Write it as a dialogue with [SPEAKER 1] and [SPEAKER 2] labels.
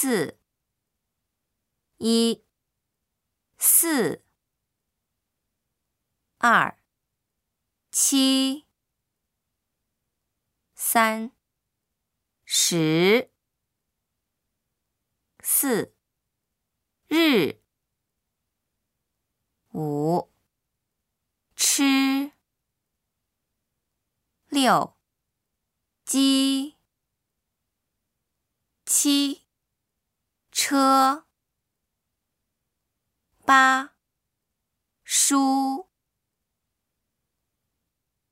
[SPEAKER 1] 4 1 4 2 7 3 10 4 日5吃6鸡7车8书